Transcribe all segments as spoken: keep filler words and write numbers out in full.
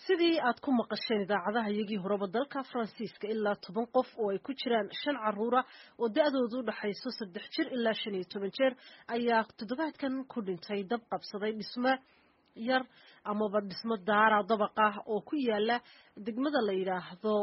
sidii aad ku maqasheen idaacadaha iyagii horeba dalka Faransiiska ilaa toban qof oo ay ku jiraan shan caruura oo da'doodu u dhaxayso saddex jir ilaa shan iyo toban jeer ayaa toddobaadkan ku dhintay dab qabsaday dhismo yar amaba dhismo daara dabaq ah oo ku yaala degmada la yiraahdo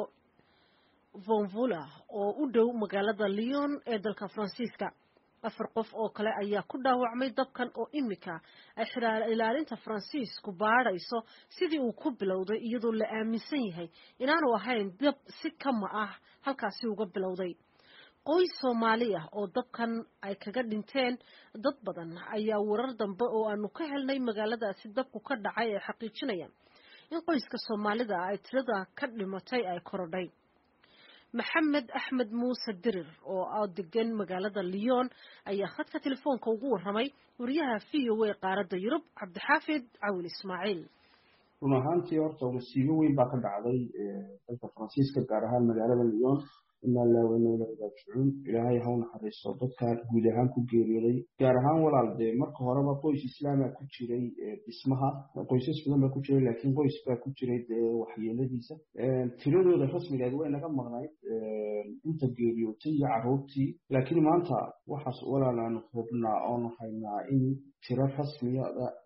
Vonvula oo u dhow magaalada Lyon ee dalka Faransiiska. afar qof oo kale ayaa ku dhaawacmay dabkan oo imika ay xiraar ilaalinta Faransiisku baarayso sidii uu ku bilowday iyadoo la aaminsan yahay inaanu ahayn dab si kama ah halkaasi uga bilowday. qoys Soomaali ah oo dabkan ay kaga dhinteen dad badan ayaa warar dambe oo aanu ka helnay magaaladaasi dabku ka dhacay ay xaqiijinayaan in qoyska Soomaalida ay tirada ka dhimatay ay korodhay. maxamed axmed muuse dirir oo ah degan magaalada Lyon ayaa khadka telefoonka ugu waramay wariyaha V O A qaaradda Yurub Cabdixaafid Cawil Ismaaciil. run ahaantii horta masiibo weyn baa ka dhacday dalka Faransiiska gaar ahaan magaalada Lyon inna la weynayo rajulun ilaahay ha u naxariisto dadka guud ahaan ku geeriyooday gaar ahaan walaal de marka horeba qoys islaam ah ku jiray dhismaha qoysas badan baa ku jiray laakiin qoys baa ku jiray waxyeeladiisa tiradooda rasmiga ah way naga maqnayd inta geeriyootay iyo caruurtii laakiin maanta waxaas walaal aan hubnaa oo haynaa in tiro rasmiga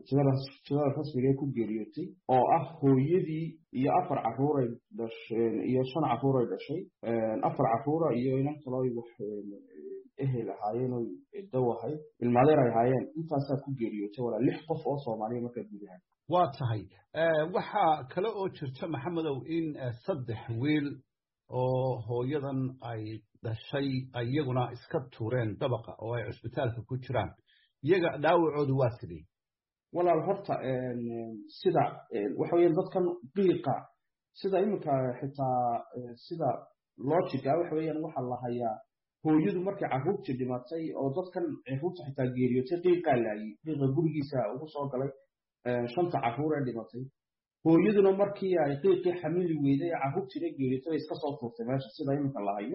tiro rasmiga ku geeriyootay oo ah hooyadii iyo afar caruur ay dhasheen iyo shan caruur ay dhashay afar caruur iyo inan kale oo wax ehel ahaayeen oo dawahay ilmaadeer ay ahaayeen intaas ku geeriyootay walaal lix qof oo Soomaaliya marka gudaha waa tahay waxa kale oo jirta Maxamedow in saddex wiil oo hooyadan ay dhashay ayaguna iska tuureen dabaqa oo ay isbitaalka ku jiraan iyaga dhaawacoodu waa sidii walaal horta sida waxa weeyaan dadkan qiiqa sida imika xitaa sida logic ah waxa weeyaan waxa la hayaa hooyadu markay caruurtii dhimatay oo dadkan caruurta xitaa geeriyootay qiiqa laayay qiiqa gurigiisa ugu soo galay shanta caruur ee dhimatay hooyaduna markii ay qiiqii xamili weyday caruurtii geeriyootay iska soo tuurtay meesha sida imika la hayo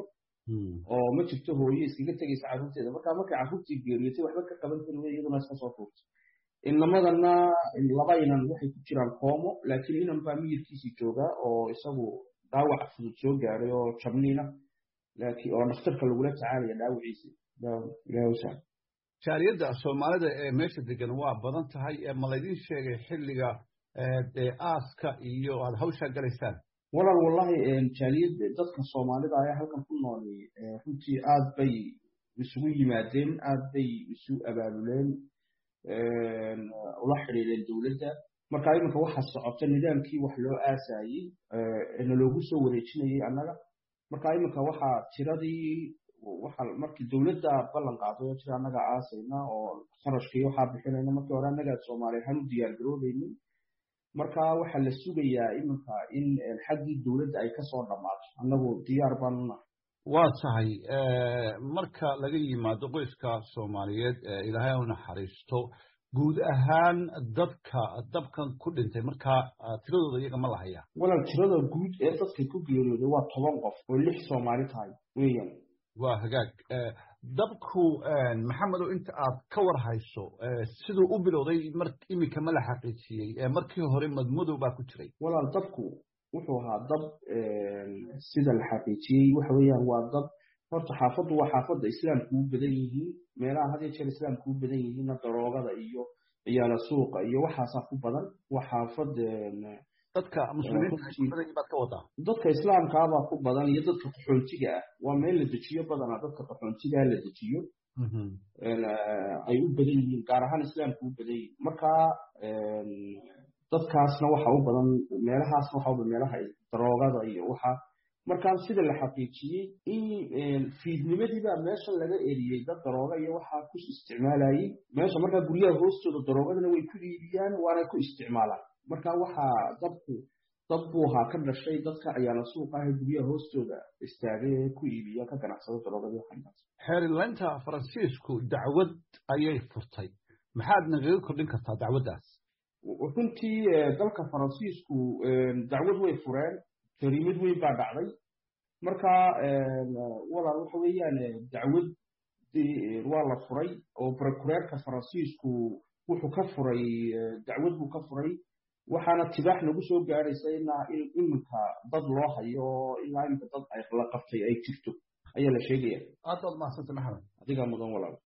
oo ma jirto hooyo iskaga tagaysa caruurteeda marka markay caruurtii geeriyootay waxba ka qaban karin iyaduna iska soo tuurtay inamadana laba inan waxay ku jiraan koomo laakiin inan baa miyirkiisii jooga oo isagu dhaawac fudud soo gaaray oo jabniina laakiin oo dhakhtarka lagula tacaalaya dhaawaciisa ilaahay jaaliyadda Soomaalida ee meesha degan waa badan tahay ma laydin sheegay xilliga ee aaska iyo aad hawsha galaysaan walaal wallahi jaaliyadda dadka Soomaalida ayaa halkan ku nool runtii aad bay isugu yimaadeen aad bay isu abaabuleen ula xiriireen dawladda marka iminka waxa socota nidaamkii wax loo aasayay in loogu soo wareejinayay annaga marka iminka waxa tiradii waxa markii dawladda ballan qaaday oo annaga aasayna oo qarashkii waxa bixinayna markii hore annaga Soomaaliya hal diyaar garoobaynin marka waxa la sugayaa iminka in xaggii dawladda ay ka soo dhamaato annagu diyaar baan nahay waa tahay marka laga yimaado qoyska Soomaaliyeed ilaahay u naxariisto guud ahaan dadka dabkan ku dhintay marka tiradooda iyaga ma lahaya walaal tirada guud ee dadka ku geeriyooday waa toban qof oo lix Soomaali tahay weeyaan waa hagaag dabku Maxamedow inta aad ka war hayso sidoo u bilowday markii imika ma la xaqiijiyay markii hore madmadow baa ku jiray walaal dabku wuxuu ahaa dab sida la xaqiijiyay waxa weeyaan waa dab horta xaafadu waa xaafada islaamku u badan yihiin meelaha hadii jeer islaamku u badan yihiin daroogada iyo ciyaala suuqa iyo waxaas ku badan waa xaafad dadka muslimiinta badan baad ka wadaa dadka islaamka ah ku badan iyo dadka qaxoontiga ah waa meel la dejiyo badan dadka qaxoontiga la dejiyo ay u badan yihiin gaar ahaan islaamku u badan yihiin marka dadkaasna waxa u badan meelahaas waxa u meelaha daroogada iyo waxa markaan sida la xaqiijiyay in fiidnimadii baa meesha laga eriyay dad darooga iyo waxa ku isticmaalayay meesha marka guriyaha hoostooda daroogadana way ku iibiyaan waana ku isticmaalaan marka waxa dadku dad buu ha ka dhashay dadka ayaana suuqa ah guriyaha hoostooda istaagay ku iibiya ka ganacsado daroogada waxaas xeerlanta Faransiisku dacwad ayay furtay maxaad naga kordhin kartaa dacwadaas runtii dalka Faransiisku dacwad way fureen kariimad way baa dhacday marka walaal waxa weeyaan dacwad waa la furay oo prokureerka Faransiisku wuxuu ka furay dacwad buu ka furay waxaana tibaax nagu soo gaaraysa ilaa in iminka dad loo hayo ilaa iminka dad ay la qabtay ay jirto ayaa la sheegaya aad baad mahadsantahay maxamed adigaa mudan walaal